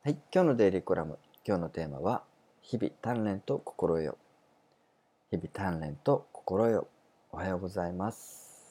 はい、今日のデイリーコラム。今日のテーマは、日々鍛錬と心よ。日々鍛錬と心よ。おはようございます。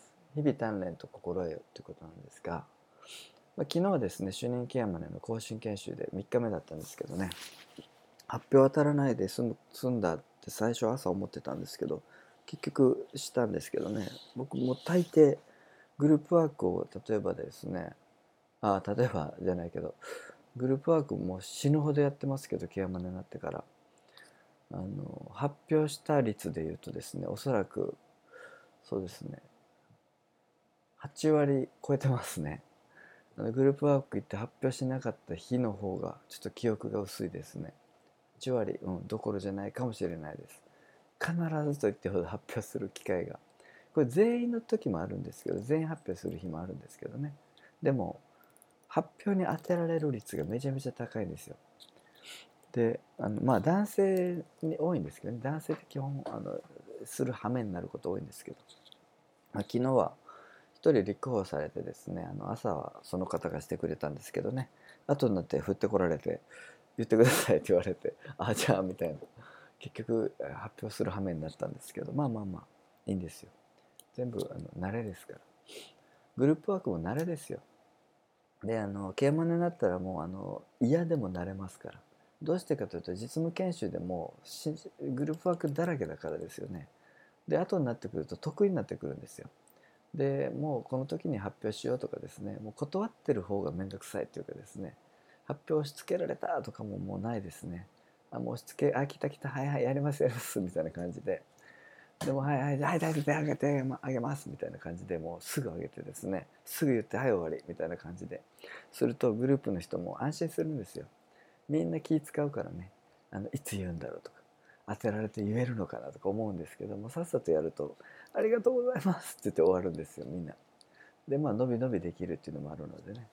日々鍛錬と心よということなんですが、昨日はですね、主任ケアマネの更新研修で3日目だったんですけどね、発表当たらないで済んだって最初朝思ってたんですけど、結局したんですけどね、僕も大抵グループワークを例えばですね、例えばじゃないけど、グループワークも死ぬほどやってますけど、ケアマネになってから。発表した率でいうとですね、おそらくそうですね、8割超えてますね。グループワーク行って発表しなかった日の方がちょっと記憶が薄いですね。8割、どころじゃないかもしれないです。必ずと言ってほど発表する機会が、これ全員の時もあるんですけど、全員発表する日もあるんですけどね。でも発表に当てられる率がめちゃめちゃ高いんですよ。で男性に多いんですけどね、男性って基本する羽目になること多いんですけど、昨日は一人立候補されてですね、朝はその方がしてくれたんですけどね、後になって振ってこられて言ってくださいって言われて、じゃあみたいな、結局発表する羽目になったんですけど、いいんですよ。全部慣れですから。グループワークも慣れですよ。でケアマネになったらもう嫌でもなれますから。どうしてかというと、実務研修でもグループワークだらけだからですよね。で後になってくると得意になってくるんですよ。でもうこの時に発表しようとかですね、もう断ってる方が面倒くさいというかですね、発表押し付けられたとかももうないですね。もう押し付け、来た来た、はいはい、やりますやりますみたいな感じで、でもはいはいはい、大丈夫、あげてあげますみたいな感じで、もうすぐあげてですね、すぐ言ってはい終わりみたいな感じですると、グループの人も安心するんですよ。みんな気使うからね、いつ言うんだろうとか、当てられて言えるのかなとか思うんですけども、さっさとやるとありがとうございますって言って終わるんですよ、みんな。で伸び伸びできるっていうのもあるのでね、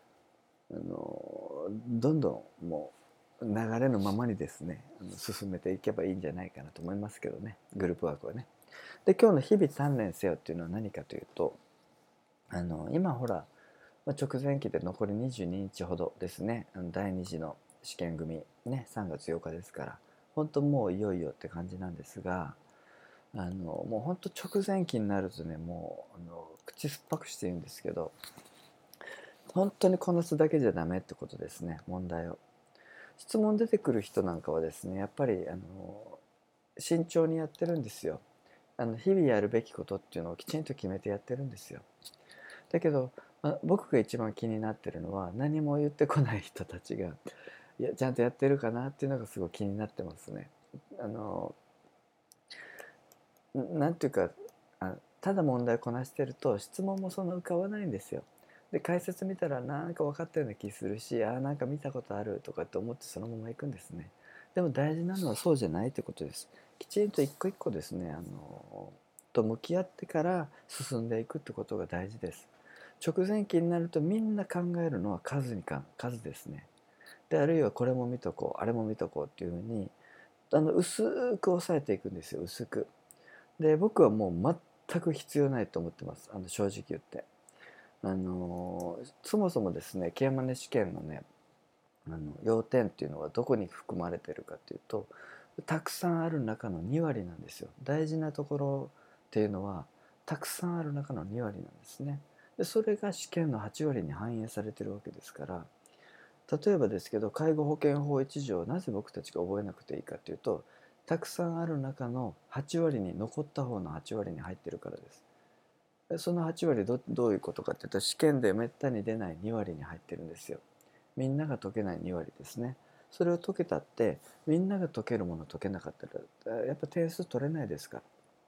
どんどんもう流れのままにですね、進めていけばいいんじゃないかなと思いますけどね、グループワークはね。で今日の日々鍛錬せよっていうのは何かというと、今ほら、直前期で残り22日ほどですね、第2次の試験組ね、3月8日ですから、本当もういよいよって感じなんですが、もう本当直前期になるとね、もう口酸っぱくして言うんですけど、本当にこなすだけじゃダメってことですね、問題を。質問出てくる人なんかはですね、やっぱり慎重にやってるんですよ。日々やるべきことっていうのをきちんと決めてやってるんですよ。だけど、僕が一番気になってるのは、何も言ってこない人たちがちゃんとやってるかなっていうのがすごい気になってますね。なんていうか、ただ問題こなしてると質問もそんな浮かばないんですよ。で解説見たらなんか分かったような気するし、なんか見たことあるとかって思ってそのまま行くんですね。でも大事なのはそうじゃないってことです。きちんと一個一個ですね、と向き合ってから進んでいくってことが大事です。直前期になるとみんな考えるのは数ですね。であるいはこれも見とこう、あれも見とこうっていうふうに薄く抑えていくんですよ、薄く。で僕はもう全く必要ないと思ってます、正直言って。そもそもですね、ケアマネ試験のね、要点っていうのはどこに含まれてるかっていうと、たくさんある中の2割なんですよ。大事なところっていうのはたくさんある中の2割なんですね。でそれが試験の8割に反映されてるわけですから、例えばですけど、介護保険法1条をなぜ僕たちが覚えなくていいかというと、たくさんある中の8割に、残った方の8割に入ってるからです。でその8割どういうことかというと、試験でめったに出ない2割に入ってるんですよ。みんなが解けない2割ですね。それを解けたって、みんなが解けるもの解けなかったらやっぱ点数取れないですから。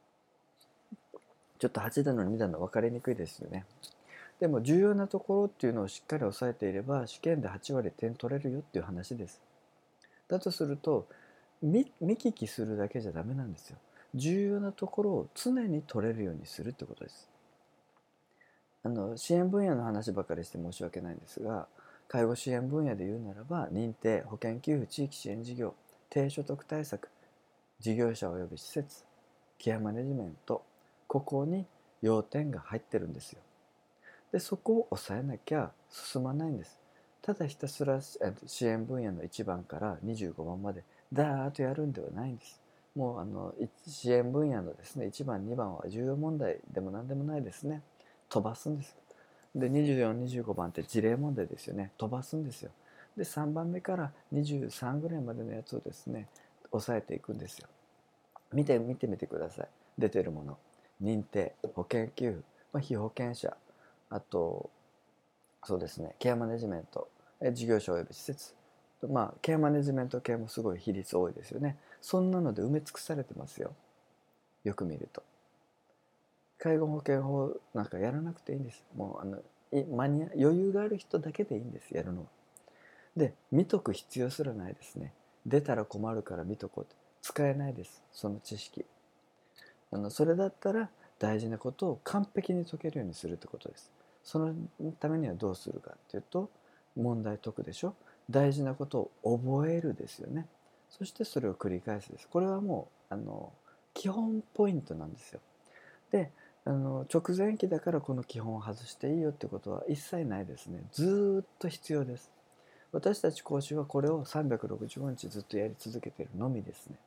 ちょっと8だの2だの分かりにくいですよね。でも重要なところっていうのをしっかり押さえていれば、試験で8割点取れるよっていう話です。だとすると、見聞きするだけじゃダメなんですよ。重要なところを常に取れるようにするってことです。支援分野の話ばかりして申し訳ないんですが、介護支援分野で言うならば、認定、保険給付、地域支援事業、低所得対策、事業者及び施設、ケアマネジメント、ここに要点が入ってるんですよ。でそこを抑えなきゃ進まないんです。 ただひたすら支援分野の1番から25番までダーッとやるんではないんです。もう支援分野のですね1番2番は重要問題でも何でもないですね。飛ばすんです。で2425番って事例問題ですよね。飛ばすんですよ。で3番目から23ぐらいまでのやつをですね抑えていくんですよ。見てみてください。出てるもの、認定、保険給付、被保険者、あとそうですねケアマネジメント、事業所及び施設、ケアマネジメント系もすごい比率多いですよね。そんなので埋め尽くされてますよ。よく見ると介護保険法なんかやらなくていいんです。もう余裕がある人だけでいいんです、やるのは。で見とく必要すらないですね。出たら困るから見とこうって使えないです、その知識。それだったら大事なことを完璧に解けるようにするってことです。そのためにはどうするかっていうと、問題解くでしょ。大事なことを覚えるですよね。そしてそれを繰り返すです。これはもう基本ポイントなんですよ。で直前期だからこの基本を外していいよってことは一切ないですね。ずっと必要です。私たち講師はこれを365日ずっとやり続けているのみですね。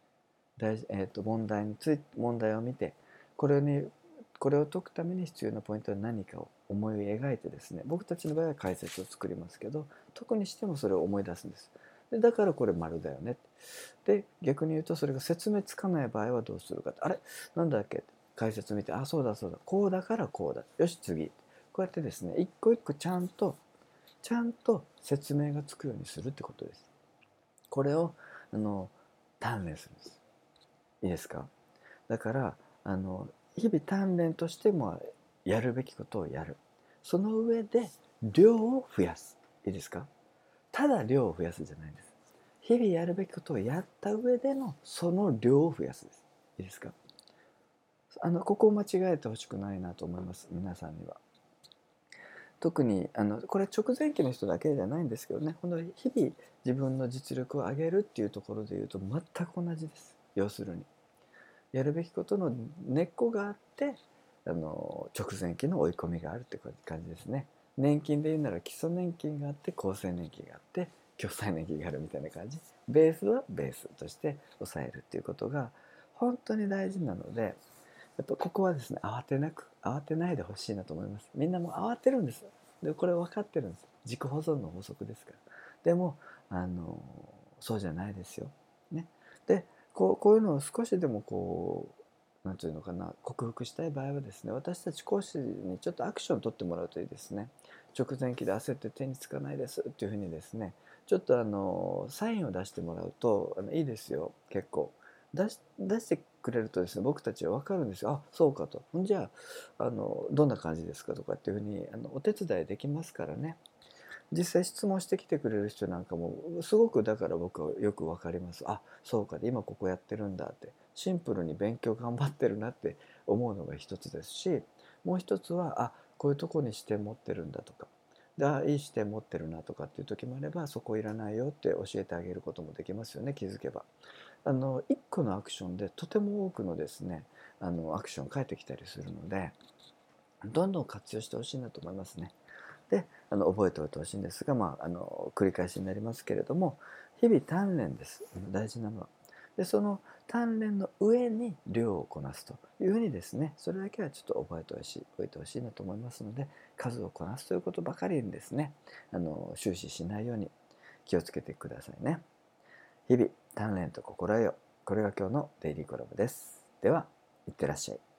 問題を見てこれを解くために必要なポイントは何かを思い描いてですね、僕たちの場合は解説を作りますけど、特にしてもそれを思い出すんです。でだからこれ丸だよね。で逆に言うとそれが説明つかない場合はどうするか。あれなんだっけ、解説見て、あそうだそうだ、こうだからこうだ、よし次、こうやってですね一個一個ちゃんと説明がつくようにするってことです。これを鍛錬するんです。いいですか。だから日々鍛錬としてもやるべきことをやる。その上で量を増やす。いいですか。ただ量を増やすじゃないんです。日々やるべきことをやった上でのその量を増やすです。いいですか。ここを間違えてほしくないなと思います、皆さんには。特にこれ直前期の人だけじゃないんですけどね、この日々自分の実力を上げるっていうところでいうと全く同じです。要するにやるべきことの根っこがあって直前期の追い込みがあるって感じですね。年金で言うなら基礎年金があって厚生年金があって共済年金があるみたいな感じ。ベースはベースとして抑えるっていうことが本当に大事なので、やっぱここはですね慌てないでほしいなと思います。みんなもう慌てるんです。でこれ分かってるんです。自己保存の法則ですから。でもそうじゃないですよ。ね。でこういうのを少しでもなんていうのかな、克服したい場合はですね、私たち講師にちょっとアクションを取ってもらうといいですね。直前期で焦って手につかないですっていうふうにですね、ちょっとサインを出してもらうといいですよ。結構出してくれるとですね、僕たちは分かるんですよ。あ、そうかと。じゃあどんな感じですかとかっていうふうにお手伝いできますからね。実際質問してきてくれる人なんかもすごく、だから僕はよく分かります。あ、そうかで今ここやってるんだって、シンプルに勉強頑張ってるなって思うのが一つですし、もう一つはこういうとこに視点持ってるんだとか、いい視点持ってるなとかっていう時もあれば、そこいらないよって教えてあげることもできますよね、気づけば。一個のアクションでとても多くのですねアクション返ってきたりするので、どんどん活用してほしいなと思いますね。で覚えておいてほしいんですが、繰り返しになりますけれども、日々鍛錬です、大事なのは。でその鍛錬の上に量をこなすというふうにですね、それだけはちょっと覚えてほしいなと思いますので、数をこなすということばかりにですね終始しないように気をつけてくださいね。日々鍛錬と心得よ。これが今日のデイリーコラムです。では、いってらっしゃい。